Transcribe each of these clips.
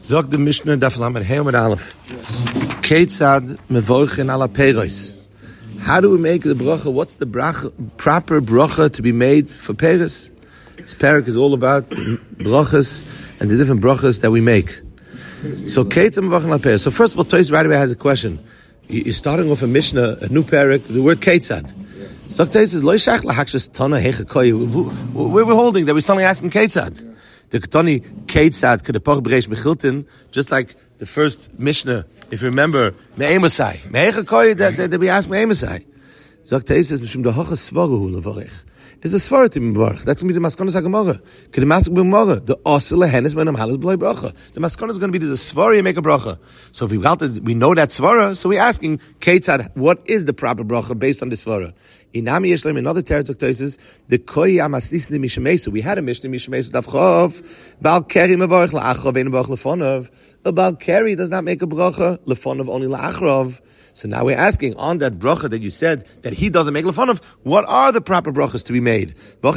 Zog the Mishnah Daf Lamed Hey Amud Aleph. Keitzad mevorchen ala peiros. How do we make the bracha? What's the proper bracha to be made for peiros? This parak is all about brachas and the different brachas that we make. So Keitzad mevorchen ala peiros. So first of all, Toys right away has a question. You're starting off a Mishnah, a new parak, the word Keitzad. So Toys says, Lo shach lahakshas tana hechakoy. We're holding that we're suddenly asking Keitzad. The Ketani Keitzad Kedepach B'reish Mechiltin, just like the first Mishnah, if you remember, Me'emasai. Me'echakoy that we ask Me'emasai. Zok Teis says, Mishum Dehocha Svaruhu Levarech. It's a Svarah to be Mevarech. That's going to be the Maskonas HaGemara. Kedemask B'Gemara. The Osir Lehenes When Amhalas B'loi Bracha. The Maskonas is going to be the Svarah you make a bracha. So if we know that Svarah, so we're asking Keitzad, what is the proper bracha based on the Svarah? Inami Yeshlem, another Teretz Oktosis, the Koyi Amaslisni Mishemesu. We had a Mishnah Mishemesu Davchov, Baal Keri Mevorech La'achrav, Ein Mevorech Lefonov. A Baal Keri does not make a bracha, Lefonov only La'achrav. So now we're asking, on that bracha that you said, that he doesn't make Lefonov, what are the proper brachas to be made? That's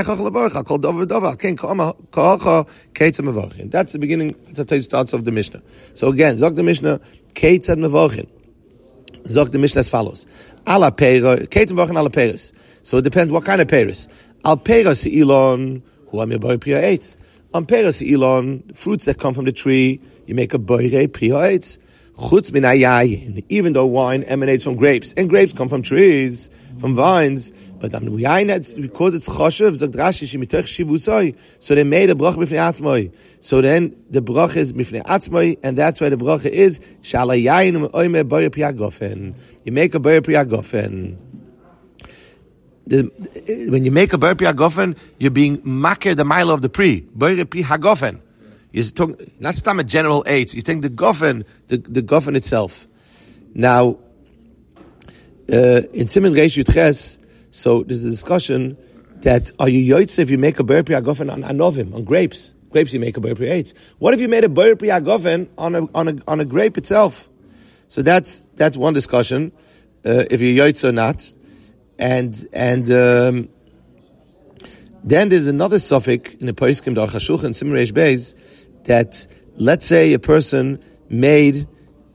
the beginning, that's how it starts off the Mishnah. So again, Zok the Mishnah, Keitzad Mevorchen. Zok the Mishnah as follows. Ala peiros, Keitzad Mevorchen ala peiros. So it depends what kind of peiros. Al peiros ilon, hu amir priya eitz. On peiros ilon, fruits that come from the tree, you make a boire priya eitz. Chutz min hayayin, even though wine emanates from grapes, and grapes come from trees, from vines, but on yayin, because it's choshev, zok Rashi shemitoch shivusoi, so they made a bracha b'fnei atzmoi. So then the bracha is b'fnei atzmoi, and that's why the bracha is shala yayin u'oime boyer priya gofen. You make a boyer priya gofen. When you make a boyer priya gofen, you're being makir the mile of the pri, boyer priya gofen. You're talking, not stam a general eight. You think the gofen, the gofen itself. Now, in Siman Reish Yud Ches, so there's a discussion that are you yoytze if you make a ber priya gofen on anovim, on grapes? Grapes you make a ber priya eight. What if you made a ber priya gofen on a grape itself? So that's one discussion, if you're yoytze or not, and then there's another suffix in the Poskim Dar Chashuch and Siman Reish Beis, that let's say a person he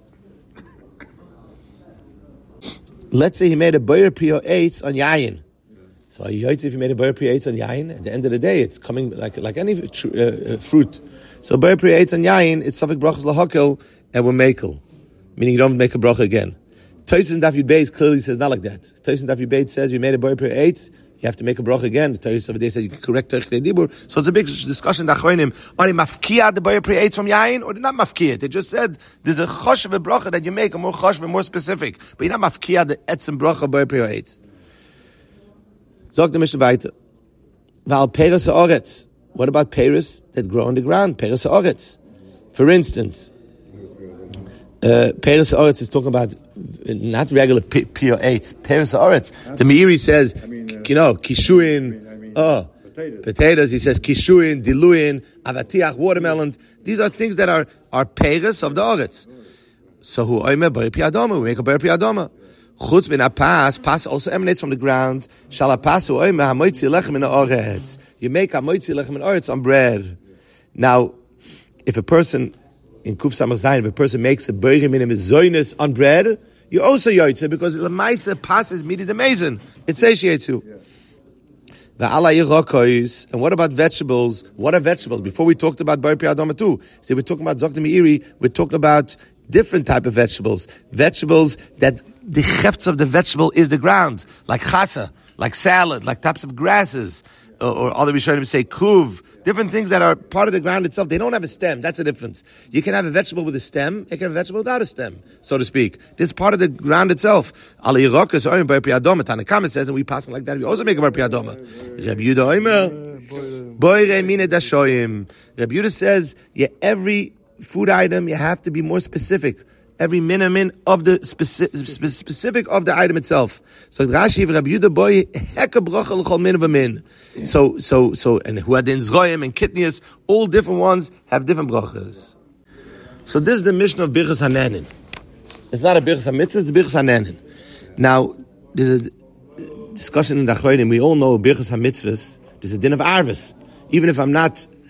made a boyer priya eitz on yayin. So if you made a boyer priya eitz on yayin, at the end of the day, it's coming like any fruit. So boyer priya eitz on yayin, it's suffix brachas lahakel and we're makel, meaning you don't make a bracha again. Tosis and Daf Yud Beis clearly says not like that. Tosis and Daf Yud Beis says you made a boyer priya eitz, you have to make a bracha again. The Tosis of the day says you can correct Terech Dibur. So it's a big discussion. Are they mafkia the boyer priya eitz from yayin, or they're not mafkia? They just said there's a choshev bracha that you make, a more choshev, more specific, but you're not mafkia the etzem bracha boyer priya eitz. Zog the Mishnah weiter. Val peres haaretz. What about peres that grow on the ground? Peres haaretz. For instance, peres haaretz is talking about not regular priya eitz. Peres haaretz. The Meiri says, kishuin, potatoes. He says kishuin, diluin, avatiach, watermelon. These are things that are peres of the haaretz. So who oime ber priya adoma? We make a ber priya adoma. Chutz min pas also emanates from the ground. Shalapasu oime hamoitzi lechem in haaretz. You make hamoitzi lechem in haaretz on bread. Now, if a person in Kuf Samach Zayin, if a person makes a boyer minim zoynus on bread, you also yoytze because the ma'aser passes midi the mason. It satiates you. The ala yirakois. And what about vegetables? What are vegetables? Before we talked about boyer priya adoma too. See, we're talking about Zok the Meiri. We're talking about different type of vegetables. Vegetables that the hefts of the vegetable is the ground, like chasa, like salad, like types of grasses, or other Rishonim say kuv. Different things that are part of the ground itself. They don't have a stem. That's the difference. You can have a vegetable with a stem. You can have a vegetable without a stem, so to speak. This is part of the ground itself. Al Yirakas or ber priya adoma. Tanakama says, and we pass like that. We also make a ber priya adoma. Rabbi Yehuda Omer, boire mine dashoyim. Rabbi Yehuda says, every food item you have to be more specific. Every min of the specific of the item itself. So Rashi Rabbi Yehuda boy heka bracha l'chol min v'min. So and who had in Zroyim and Kitnius, all different ones have different brachas. So this is the Mishnah of Birchas Hananin. It's not a Birchas HaMitzvah, it's a Birchas Hananin. Now there's a discussion in the Achronim. We all know Birchas HaMitzvahs. There's a din of Arvis. Even if I'm not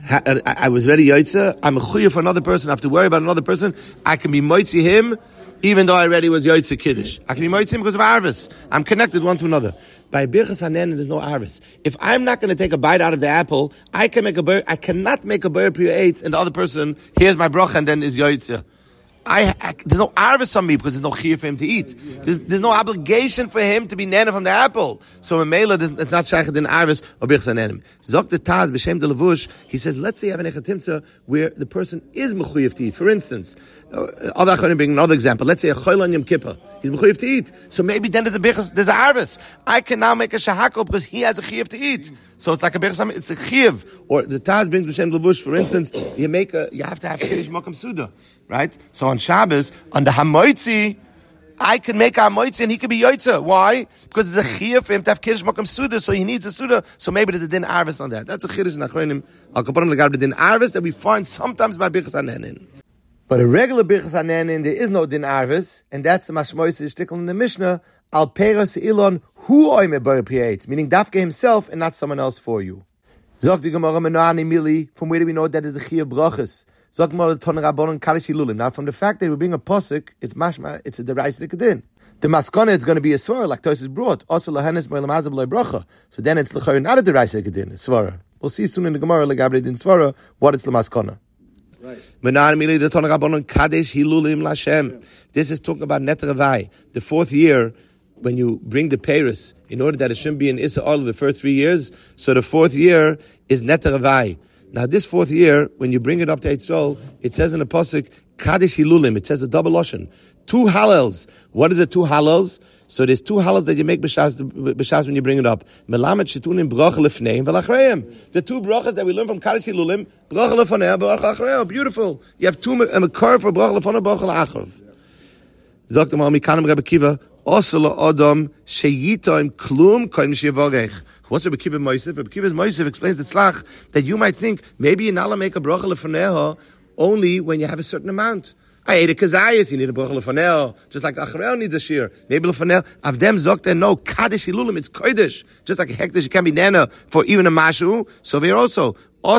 I was ready Yotze, I'm a chuya for another person, I have to worry about another person, I can be moitzi him, even though I already was Yotze Kiddush. I can be moitzi him because of Arvis. I'm connected one to another. By Birchas Hanen, there's no Arvis. If I'm not going to take a bite out of the apple, I cannot make a ber priya eitz, and the other person, here's my bracha, and then is Yotze. There's no arvis on me because there's no chiyuv for him to eat. There's no obligation for him to be nana from the apple. So in Mela, it's not shaychet in arvis or birchas hanenim. Zok the Taz b'shem de levush. He says, let's say you have an echatimtza where the person is mechuyev to eat. For instance, other acharonim bring another example. Let's say a choil on Yom Kippur. He's mechuyev to eat. So maybe then there's a arvis. I can now make a shahakol because he has a chiyuv to eat. So it's like a birchas, it's a chiyuv. Or the Taz brings b'shem de levush. For instance, you have to have kiddush makam suda, right? So on Shabbos, on the hamoitzi, I can make a hamoitzi and he can be yoitza. Why? Because it's a chiyuv for him to have kiddush makam suda, so he needs a suda. So maybe there's a din arvis on that. That's a chiddush nachronim al kaponim legabe din arvis that we find sometimes by birchas hanenin. But a regular birchas hanenin, there is no din arvis, and that's the mashmois shtickle in the Mishnah. Al peros ilon hu oime bar piet, meaning dafke himself and not someone else for you. Zok the Gemara menani mili. From where do we know that is a chiyuv brachas? Zok more the Toner Rabbanon Kadish Hilulim. Now, from the fact that we're being a posuk, it's mashma, it's a deraisa kedin. The maskana is going to be a svara, like Tosis brought. Also lahenes mo'elam hazab loy bracha. So then it's l'chayr not a deraisa kedin, a svara. We'll see soon in the Gemara legabre din svara what it's lemaskana. Right. The Toner Rabbanon Kadish Hilulim Lashem. This is talking about Net Revai, the 4th year. When you bring the Paris, in order that it shouldn't be in Issa all of the first 3 years, so the 4th year is Net Revai. Now this 4th year, when you bring it up to Eitzol, it says in the Pasuk, Kadesh Hilulim, it says a double lashon. 2 hallels. What is it, 2 hallels? So there's 2 hallels that you make b'shas when you bring it up. Melamed shetunim bracha lefneim v'lachreim. The 2 brachas that we learn from Kadesh Hilulim, bracha lefanei, bracha lachreim. Beautiful. You have 2 makar for bracha lefanei, bracha lachreim. Zok the Ma'ami Kanem Rebbe Kiva, Osala Adam Sheyita im Klum Koim Shevarech. What's Rebbe Kiva Moisef? Rebbe Kiva Moisef explains the tzlach that you might think maybe you're not allowed to make a bracha lefaneha only when you have a certain amount. I ate a kazayas, you need a bracha lefaneha, just like Acharel needs a shear. Maybe lefaneha. Avdem zokta no kadesh hilulim. It's kodesh, just like a hekdesh. You can be nana for even a mashu. So we're also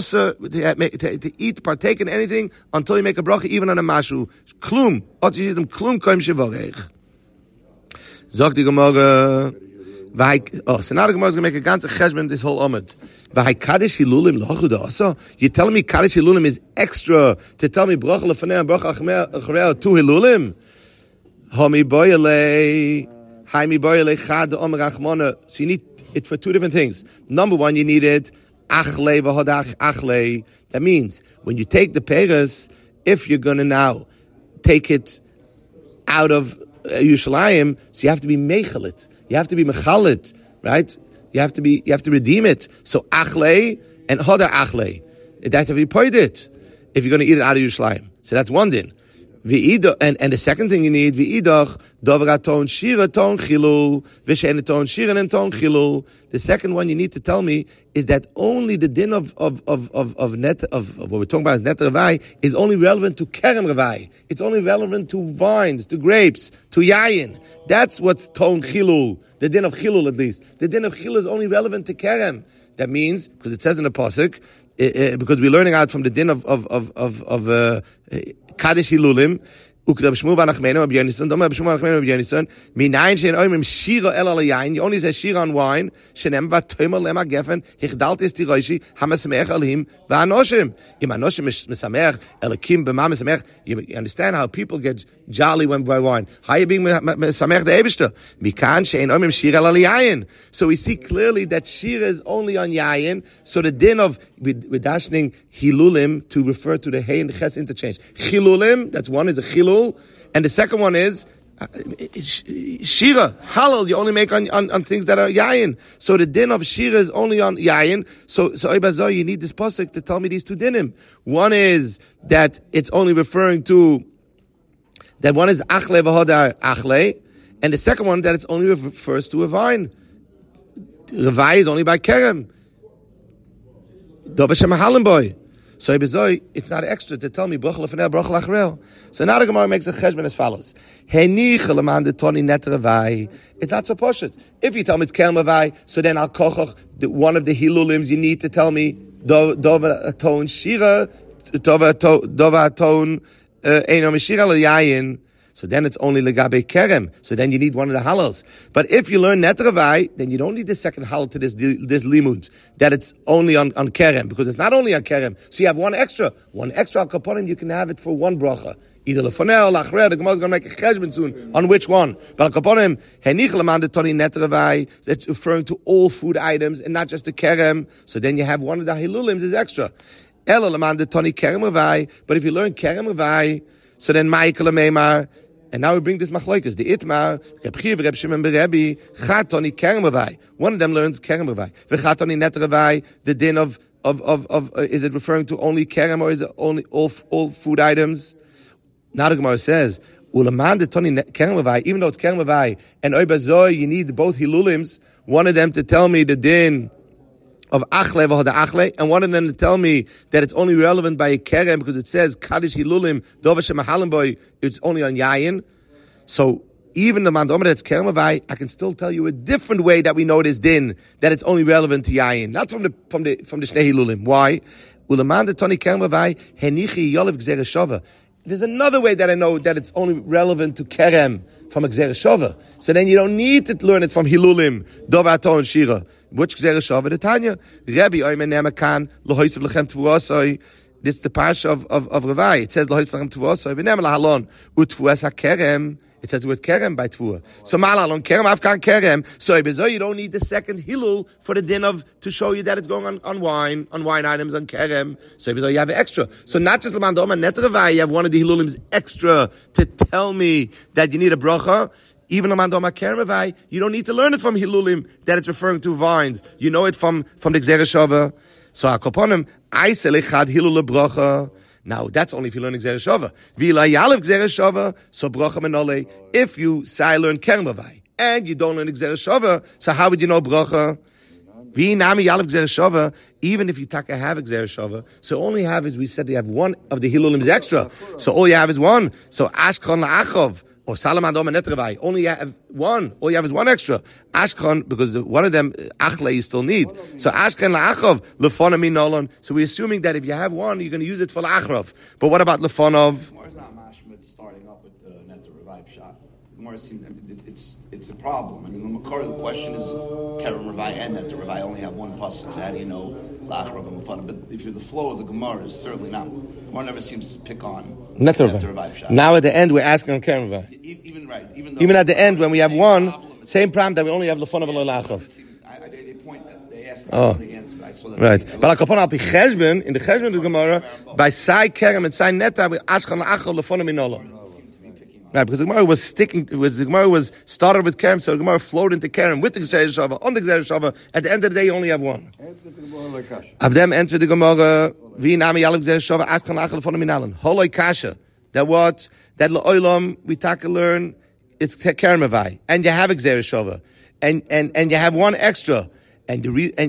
to eat, partake in anything until you make a bracha, even on a mashu. Klum, klum koim shevarech. Zok the Gemara. So now the Gemara is going to make a ganze cheshbon this whole omid. You're telling me Kadesh Hilulim is extra to tell me bracha lefanei and bracha acharei 2 Hilulim? Hami boyale, haimi boyale chad omer achmona. So you need it for 2 different things. Number 1, you need it achle v'hodach achle. That means when you take the peres, if you're going to now take it out of Yerushalayim, so you have to be mechalit. You have to be mechalit, right? You have to redeem it. So achle and hoda achle. That have to be paid it if you're going to eat it out of Yerushalayim. So that's one din. And the second thing you need, v'idach dovraton shiraton chilul v'sheneton shiraton chilul. The second one you need to tell me is that only the din of what we're talking about is net revai is only relevant to kerem revai. It's only relevant to vines, to grapes, to yayin. That's what's ton chilul. The din of chilul at least. The din of chilul is only relevant to kerem. That means because it says in the pasuk. Because we're learning out from the din of Kadesh Hilulim, Ukrab Shmuel Bar Nachmenu Rabbi Yonasan, Dom Rabbi Shmuel Bar Nachmenu Rabbi Yonasan, Minayin shein oimrim shira el al yayin. You only say shira on wine. Shenem v'toimer lema gefen hichdalt is tiroishi hamasamech alhim v'anoshim. Im anoshim mesamech elakim b'ma mesamech. You understand how people get jolly when by wine. How you being mesamech the Eibishter? Mikan shein oimrim shira el al yayin. So we see clearly that shira is only on yayin. So the din of with dashing hilulim to refer to the hey and the ches interchange. Chilulim, that's one is a chilul. And the second one is shira, halal, you only make on things that are yayin. So the din of shira is only on yayin. So Oibazor, you need this pasuk to tell me these 2 dinim. One is that it's only referring to, that one is achle v'hodar achle, and the second one that it's only refers to a vine. Revai is only by kerem. Dovashem halim boy. So it's not extra to tell me bracha lefanei bracha lacharei. So now the Gemara makes a cheshbon as follows: Henicha leman de toni net revai. It's not so poshut. If you tell me it's kerem revai, so then al kochach, one of the hilulims you need to tell me dova aton shira, dova aton eino mishira l'yayin. So then it's only legabe kerem. So then you need one of the halals. But if you learn netravai, then you don't need the second halal to this limud, that it's only on kerem, because it's not only on kerem. So you have one extra al kaponim, you can have it for one bracha. Either lefoneh or lachrer. The Gemara is going to make a cheshbon soon on which one. But al kaponim, henich leman detoni netravai, that's referring to all food items and not just the kerem. So then you have one of the hilulims is extra. Ela leman detoni kerem ravai. But if you learn kerem ravai, so then ma'ikal meimar. And now we bring this machlokes. The Itmar, Reb Chiv, Reb Shimon Berebi, Chatoni Kerem Ravai. One of them learns Kerem Ravai. V'Chatoni Net Ravai, the din of is it referring to only Kerem or is it only all food items? Now the Gemara says, Ulaman de Toni Kerem Ravai, even though it's Kerem Ravai, and Oibazoi, you need both Hilulims, one of them to tell me the din of achle v'hoda achle, and one of them to tell me that it's only relevant by a kerem because it says kaddish hilulim dova shemahalim boy. It's only on yayin. So even the mandomer that's kerem avai, I can still tell you a different way that we know this din that it's only relevant to yayin, not from the shnei hilulim. Why? Ulamanda toni kerem avai henichi yolev gzeres shava. There's another way that I know that it's only relevant to kerem from a gzeres shava. So then you don't need to learn it from hilulim dova aton shira. Which gzeres shava the Tanya? Rabbi Oymen Nemakan lohoysev lechem tvuosoi. This is the parsha of Ravai. It says lohoysev lechem tvuosoi. V'nem lahalon utvuas hakerem. It says with kerem by tvua. So malalon kerem afkan kerem. So you don't need the second hilul for the din of to show you that it's going on wine items on kerem. So you have an extra. So not just l'mandoma net Ravai, you have one of the hilulims extra to tell me that you need a bracha. Even l'mandoma kerem Ravai, you don't need to learn it from hilulim that it's referring to vines. You know it from the gzeres shava. So akoponim aise lechad hilul bracha. Now, that's only if you learn Gzeres Shava. V'ila yalev Gzeres Shava, so bracha menole. If you say learn Kerem Ravai, and you don't learn Gzeres Shava, so how would you know bracha? V'inami yalev Gzeres Shava, even if you taka have a Gzeres Shava, so all you have is, we said you have one of the hilulims extra. So all you have is one. So Ashkon la'achov, or Salam Adom and Netravai, only you have one. All you have is one extra. Ashkon, because one of them, Achle, you still need. So Ashkon la'achov, Lefonam inolon. So we're assuming that if you have one, you're going to use it for la'achrov. But what about Lefonov? Gemara's not mashmid starting up with the Netravai shot. Gemara seems, it's a problem. I mean, the question is, Kerem Ravai and Netravai only have one pasuk. So how do you know la'achrov and Lefonam? But if you're the flow of the Gemara, is certainly not. Gemara never seems to pick on Netravai shot. Now at the end, we're asking on Kerem Ravai. Even at the end, when we have one, same problem that we only have Lefonov and la'achrov. They point that they ask the answer. Right. But Akapon al pi cheshbon, in the cheshbon of the Gemara, by Sai Kerem and Sai Neta, we Ashkan la'achol Lefonam inolon. Right, because the Gemara was started with Kerem, so the Gemara flowed into Kerem with the Gzeres Shava, on the Gzeres Shava. At the end of the day, you only have one. Of them enter the Gemara, V'inami yalev Gzeres Shava, Ashkan la'achol Lefonam inolon. Holoi kasha. That what? That la'olam, we take learn, it's Kerem Avai. And you have a Gzeres Shava. And you have one extra. And the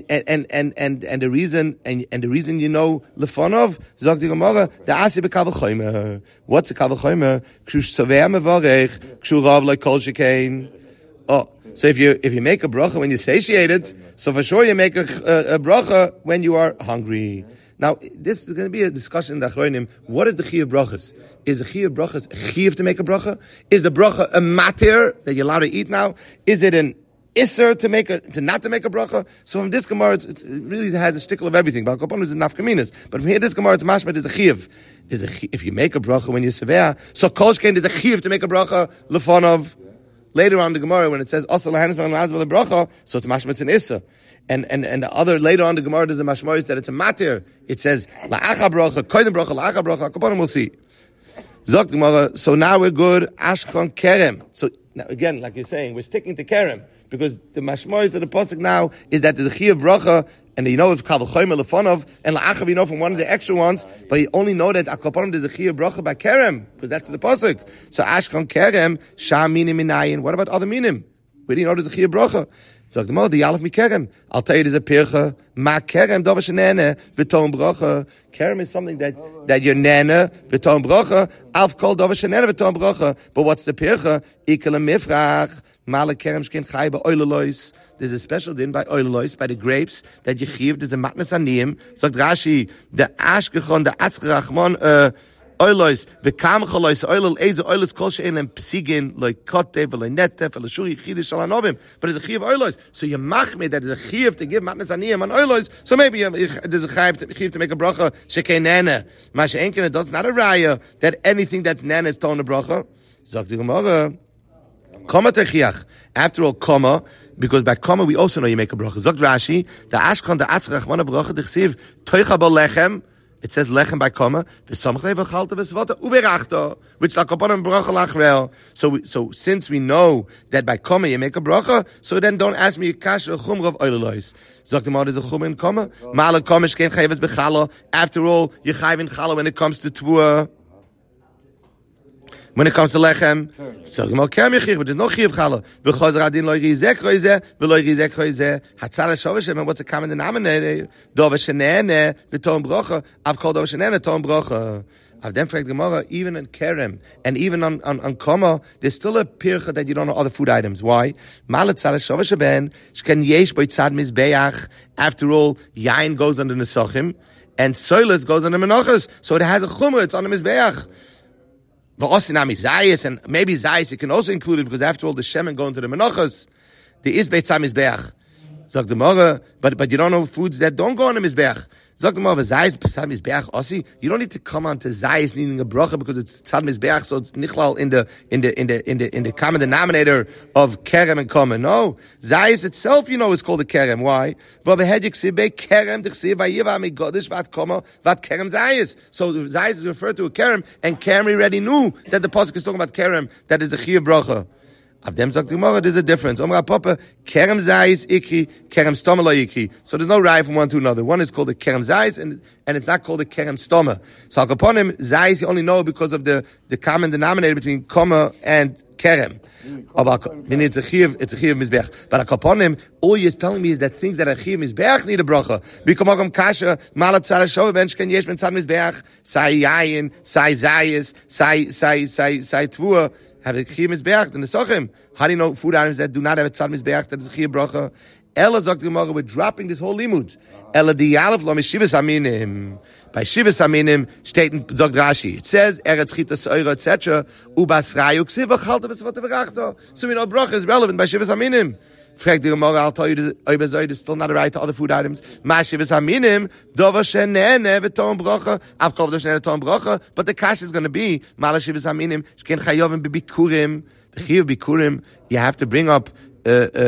reason you know Lefonov, Zog the Gemara, the Asi b'Kal V'Chomer. What's a Kal V'Chomer? Kshu Savei Mevarech, Kshu Rav Le'Kol Shekein. Oh, so if you make a bracha when you're satiated, so for sure you make a bracha when you are hungry. Now, this is going to be a discussion in the Achronim. What is the Chiyuv Brachas? Is the Chiyuv Brachas a Chiyuv to make a bracha? Is the bracha a matir that you're allowed to eat now? Is it an Isser to not to make a bracha? So from this Gemara, it really has a shtickle of everything. But Kapon is a nafkaminas. But from here, this Gemara, it's mashmat is a chiyuv. If you make a bracha when you're severe, so kolshkein is a chiyuv to make a bracha lefonov. Later on the Gemara, when it says also lahanis ma'azvel bracha, so it's mashmat an isser. And the other later on the Gemara there's a mashmois that it's a matir. It says la'acha bracha, koydem bracha, la'acha bracha. Kapon we'll see. Zok the Gemara. So now we're good. Ashkon kerem. So now again, like you're saying, we're sticking to kerem. Because the mashmois of the pasuk now is that there's a chiyuv bracha, and you know it's kal v'chomer lefonov, and la'achav you know from one of the extra ones, but you only know that akapanim there's a chiyuv bracha by kerem, because that's the pasuk. So ashkon kerem sham minim minayin. What about other minim? Where do you know there's a chiyuv bracha? So the yalef mi kerem. I'll tell you there's a pircha ma kerem dova shenene v'tom bracha. Kerem is something that you're nene v'tom bracha. Alf kol dova shenene v'tom bracha. But what's the pircha? Ikel mifrach. Male kerem shkin chai ba oilelois. there's a special din by oilois, by the grapes, that you chiv, there's a matnas aniyim. Sagt Rashi, the ashkechon, the atzkerachmon, oilois, bekam chalois, oilol, eze oilos, kol she'en lem psigin, loy kotev, loy netef, loy shuri, chidish alanovim. But there's a chiv oilois. So you machme that there's a chiv to give matnas aniyim on oilois. So maybe there's a chiv to make a bracha, shekei nene. Masha enken, it does not a raya that anything that's nene is tone a bracha. Sagt the Gemara, koma techiach. After all, koma, because by koma we also know you make a bracha. Sagt Rashi, the ashkon, the atzrach, mana bracha, dichsiv, toicha bo lechem. It says lechem by koma, v'samchlei v'chalta v'svata, uberachta, which is upon bracha lachrel. So since we know that by koma you make a bracha, so then don't ask me kasha chumra of oilois. Sagt the Gemara, there's a chumra in koma. Ma'ala koma shkein chayvas b'chala. After all, you chayv in chala when it comes to tvua. When it comes to lechem, so but there's no chiv chala. Because radin lo yizek roizeh, v'lo yizek roizeh. Hatzara shoveshem, what's a common denominator? Dova shenene, v'tom brocha. I've called dova shenene, tom brocha. I've then fact Gemara, even in kerem, and even on koma, there's still a pircha that you don't know other food items. Why? Malat tzara shoveshem, shken yesh boi tzad mizbeach. After all, yain goes on the nesachim, and soilis goes on the menachas. So it has a chumra, it's on the mizbeach. And maybe zayis you can also include it because after all the shemen go into the menachas. The is beit mizbeach. Zog the Gemara, but you don't know foods that don't go on the mizbeach. Zog the Gemara, zayis b'tzad mizbeach osi. You don't need to come on to zayis needing a bracha because it's tzad mizbeach, so it's nichlal in the common denominator of kerem and koma. No, zayis itself is called a kerem. Why? So zayis is referred to a kerem, and kerem already knew that the pasuk is talking about kerem, that is a chiyuv bracha. Of them sagt Gemara, there's a difference. Omra Papa, kerem zayis ikri, kerem stoma lo ikri. So there's no raya from one to another. One is called a kerem zayis, and it's not called a kerem stoma. So upon him, zayis you only know because of the common denominator between koma and kerem. It's a chiv mizbeach. But upon him, all you're telling me is that things that are chiv mizbeach need a bracha. Bikomagam kasha, malat tzara shova ben shken yesh ben tzad mizbeach, sai yayin, sai zayis, sai tvua. Have a chiyuv mizbeach, and the sochim. How do you know food items that do not have a tzad mizbeach, that is a chiyuv bracha? Ella zok the Gemara, we're dropping this whole limud. Ella di yalef lo mishivas aminim. By shivas aminim, steht in zok Rashi. It says, eretz chita soira, etc. Ubas rayu ksiva chalta v'svata v'rachta. So we know bracha is relevant by shivas aminim. Frag the Gemara, I'll tell you, Oibezoid is still not a right to other food items. Mashivas aminim, dova shenene v'tom bracha. I've called shenene tom bracha, but the kash is going to be, mala shivas aminim, shken chayovim b'bikurim. The chiyuv bikurim, you have to bring up, by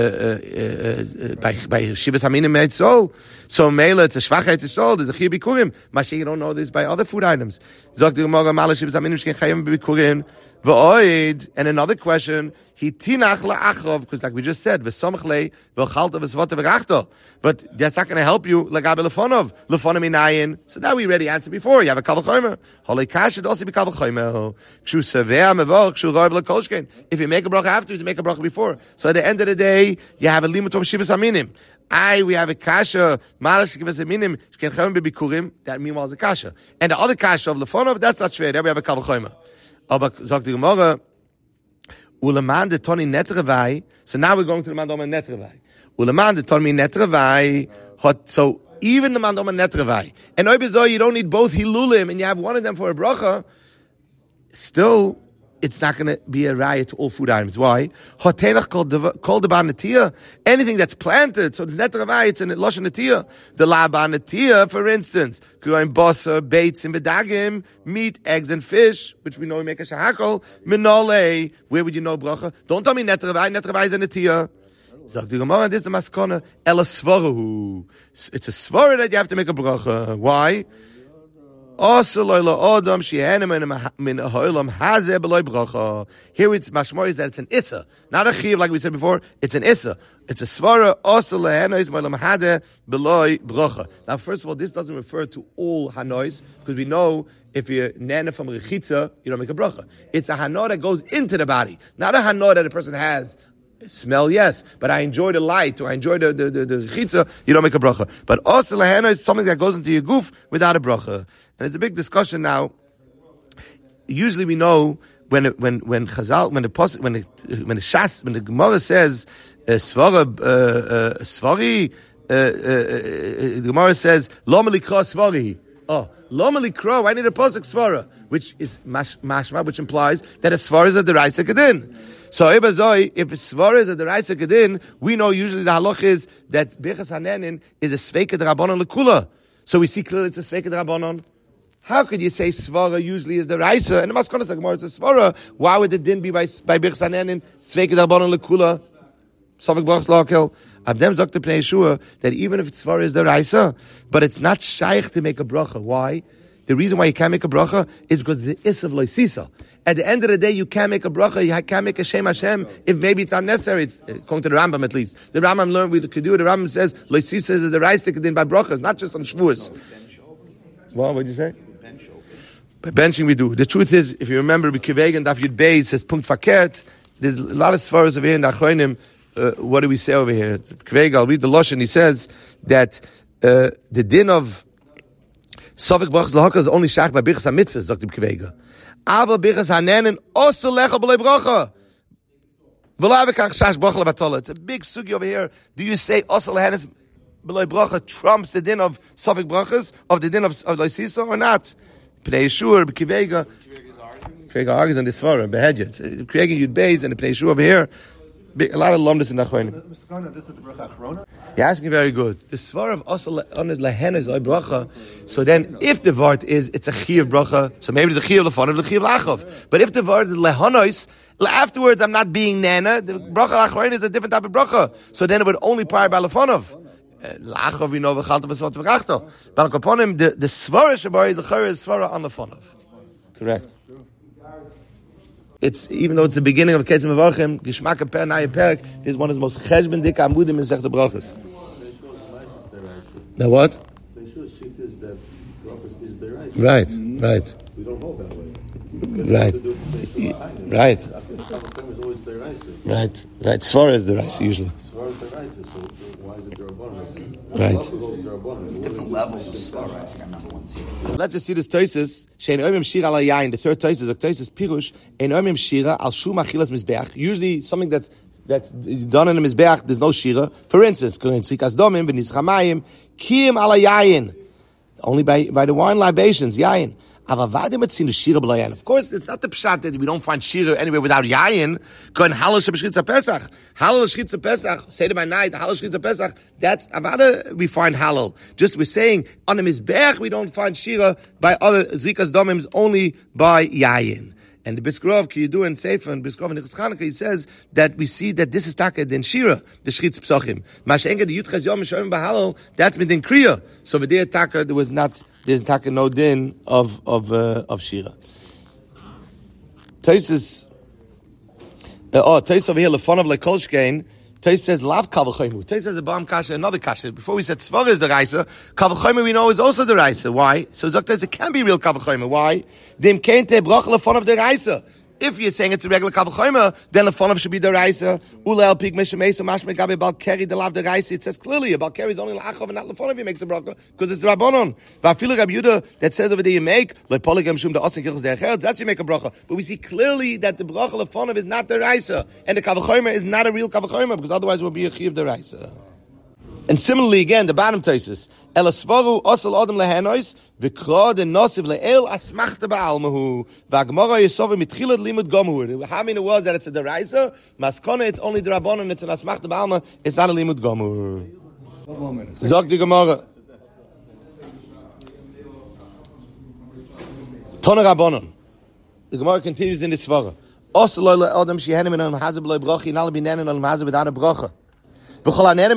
shivas aminim me'etzol. So mela, it's a shvachet etzol, there's a chiyuv bikurim. Mashiach, you don't know this by other food items. Zog the Gemara, mala shivas aminim, shken chayovim b'bikurim. V'oid, and another question, hitinach la'achov, because like we just said, v'somchlei, v'chalta, v'svata, v'rachta. But that's not going to help you, lagabe lefonov, lefonim inayin. So that we already answered before. You have a kavach chomer. Holei kashet also be kavach chomer. Kshu seveh mevoch, kshu roiv lekolshkein. If you make a bracha afterwards, you make a bracha before. So at the end of the day, you have a limit of shivas aminim. We have a kasha, malas shivas aminim, shken chayim bebikurim, that meanwhile is a kasha. And the other kasha of lefonov, that's not shveh. There we have a kavach chomer. Aber sagt die Gemara, Uleman de Toni netrevai. So now we're going to the man Doma netrevai. Uleman de Toni netrevai. So even the man Doma netrevai. And Oibezoy, you don't need both hilulim, and you have one of them for a bracha. Still, it's not going to be a raya to all food items. Why? Hotenach called the banatia. Anything that's planted, so the netrevai, it's in the losh natia. The la banatia, for instance, going bossa, baits, and bedagim, meat, eggs, and fish, which we know we make a shahakol. Minole, where would you know bracha? Don't tell me netrevai. Netrevai is a natia. Zog the Gemara, this is the maskona. Ela svaru. It's a svara that you have to make a bracha. Why? Here it's mashmor is that it's an issa, not a chiv like we said before. It's an issa. It's a svara. Now, first of all, this doesn't refer to all hanois because we know if you're nana from rechitza, you don't make a bracha. It's a hano that goes into the body, not a hano that a person has. Smell, yes, but I enjoy the light, or I enjoy the chitza, you don't make a bracha. But also lahena is something that goes into your goof without a bracha. And it's a big discussion now. Usually we know when the Gemara says Svari, the Gemara says Loma likra Svari. Oh, Loma likra. Why need a pasuk Svara, which is mashma, which implies that a Svara is a deraisa kedin. So if Svara is a deraisa kedin, we know usually the halach is that Birchas Hanenin is a sveika d'Rabbanon lekula. So we see clearly it's a sveika d'Rabbanon. How could you say Svara usually is the Raisa? And the Maskonos Gemara it's a Svara. Why would the din be by Birchas Hanenin sveika d'Rabbanon lekula? Sofik brachas lakel. Abdem sagt the Pnei Yeshua that even if it's Svara is the Raisa, but it's not shaykh to make a bracha. Why? The reason why you can't make a bracha is because the Isav Loisisa. At the end of the day, you can't make a bracha, you can't make a Shem Hashem, if maybe it's unnecessary. It's according to the Rambam at least. The Rambam learned we could do it. The Rambam says, Loisisa is the Raisa kedin by brachas, not just on Shavuos. What did you say? By benching we do. The truth is, if you remember, B'Kiveg and Daf Yud Beis says Punkt Fakert. There's a lot of svaras over here in the Achronim. What do we say over here? B'Kiveg, I'll read the Lashon. He says that the din of Sofik brachas lahaka is only shach by Birchas HaMitzvahs, Dr. B'Kiveg. Ava Birchas Hanenin osa lecha b'lei bracha. V'lo avekach shash bracha levatala. It's a big sugi over here. Do you say osa lehanis b'lei bracha trumps the din of Sofik brachas, of the din of Loisisa, or not? Pnei Yeshua, B'Kivega. B'Kivega argues on this svara, Behedjet. B'Kivega Yud Beis and the Pnei Yeshua over here. A lot of lumdus in Achronim. You're asking very good. The svara of Osel Oned Lehen is bracha. So then, if the vart is it's a chiyav bracha, so maybe it's a chiyav lefanov, the chiyav lachov. But if the vart is lehonos, afterwards I'm not being nana. The bracha lachroin is a different type of bracha. So then it would only prior by lefanov. Lachov we know v'chalta v'svat v'chachto. But upon him, the svara shabari the chayr is svara on lefanov. Correct. It's even though it's the beginning of Ketzim Avachim, Gishmak Per Naya Perek is one of the most cheshben dik amudim in Sech the Brachas. Now what? Right. We don't hold that way. Right. Svara is the rice usually. Svara is the rice, so why is it Darabonis? Right. Different levels of svara. I think I remember one scene. Let's just see this Tosis. Shein oimim shira al yayin. The third Tosis, the Tosis Pirush. Ein oimim shira al shum achilas mizbeach. Usually something that's done in the mizbeach. There's no shira. For instance, tzrikas domim v'nizchamayim kiyim al yayin. Only by the wine libations, yayin. Of course, it's not the pshat that we don't find shira anywhere without yayin. Going halal sheb'shchitza pesach, halal shchitza pesach. Say to by night, halal shchitza pesach. That's avada. We find halal. Just we're saying on the mizbech we don't find shira by other zikas domims, only by yayin. And the Biskrov Kiyidu and Sefer and Biskrov and Nichas Chanukah, he says that we see that this is taka den shira, the shchitz psachim. Mashenga the yutchas yom shoyim b'halal. That's been kriya. So the day taka there was not. There's taka no din of shira. Taisus over here lefon of lekolshkein. Tais says lav kavachaymu. Tais says a bam kasha, another kasha. Before we said svara is the raisa, kavachaymu we know is also the raisa. Why? So Zok it can be real kavachaymu. Why? Dem kente brach lefon of the raisa. If you're saying it's a regular kavachayma, then the fun should be the raisa. Ulel pig meshamesa mashme gabe balkeri the lav the raisa. It says clearly a balkeri is only la'achov and not lefon of you makes a bracha because it's the rabbanon. Va'afilu Rabbi Yehuda that says over there you make like poligam shum the osin kilchus derechel. That's you make a bracha. But we see clearly that the bracha lefon of is not the raisa and the kavachayma is not a real kavachayma because otherwise it would be a chiv the raisa. And similarly, again, the bottom tesis. El asvaru osel adam lehenois v'krod and nosiv le'el asmachta ba'almahu v'agmara yisovim mitchilat limud gomur. How many words that it's a deraisa? Maskona, it's only the rabbanon. It's an asmachta ba'alma. It's not a limud gomur. Zog the Gemara. Tona rabbanon. The Gemara continues in this svara. Osel adam shehenim and al-hazab loy bracha inal binanen al-hazab without a bracha. You're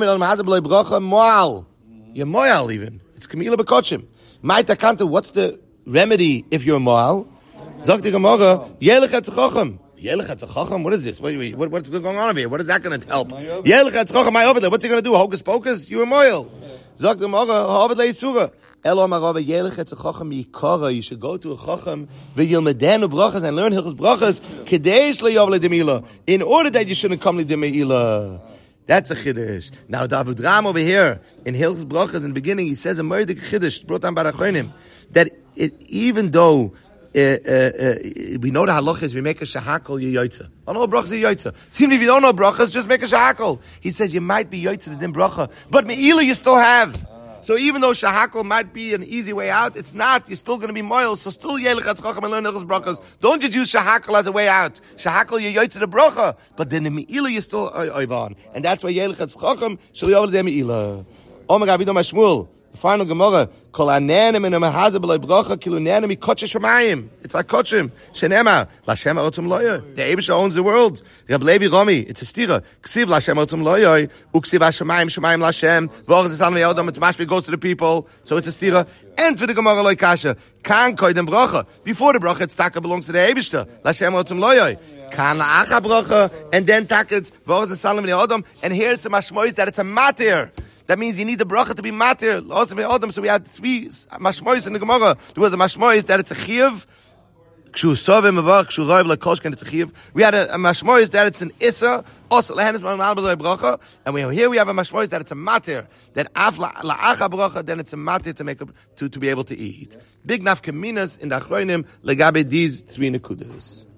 moal even. It's kamila b'kochim. Ma'ita kanta, what's the remedy if you're moal? Zok the Gemara, yelech etzachochem. Yelech etzachochem? What is this? What's going on over here? What is that going to help? Yelech etzachochem, my over there. What's he going to do? Hocus pocus? You're moal. Zok the Gemara, ha'avad le'isura. Elo marava yelech etzachochem yikara. You should go to a chochem v'yilmedenu brachas and learn hilchos brachas kadesh le'yov le'demila. In order that you shouldn't come le'demila. That's a chiddush. Now, the Abu Dram over here, in Hilchos Brachas, in the beginning, he says a murdik chiddush, brought down by Achronim, that even though we know the halacha is we make a shahakol yoytza. On all brachas yoytza. Seem if you don't know brachas, just make a shahakol. He says you might be yoytza the din bracha, but meila you still have. So even though shahakol might be an easy way out, it's not. You're still going to be moil. So still yelichatz chacham and learn those brachas. Don't just use shahakol as a way out. Shahakol you yoytza the bracha, but then the meila you still on, and that's why yelichatz chacham shall over the meila. Oh my God, we don't mashmul. The final Gemara, kol anenim in a mahazah b'loy bracha kilu nenim ikotche shemayim. It's like kotchem. Shenema Lashem Elotzim Loyoy. The Eibusha owns the world. Reb Levi Romi. It's a stira. Ksiv Lashem Elotzim Loyoy. Uksiv Hashemayim Shemayim Lashem. V'orz Esan V'yodam. It's mashvi goes to the people. So it's a stira. And for the Gemara loy kasha. Kan koydem bracha. Before the bracha, it's taka belongs to the Eibusha. Lashem Elotzim Loyoy. Kan la'acha bracha. And then taka it's v'orz Esan V'yodam. And here it's a mashmois that it's a matir. That means you need the bracha to be matir. So we had three mashmois in the Gemara. There was a mashmois that it's a chiv. It's a chiv. We had a mashmois that it's an issa. And here we have a mashmois that it's a matir. That af la'acha bracha, then it's a matir to make to be able to eat. Big nafkaminas in the achronim legabe these three nekudas.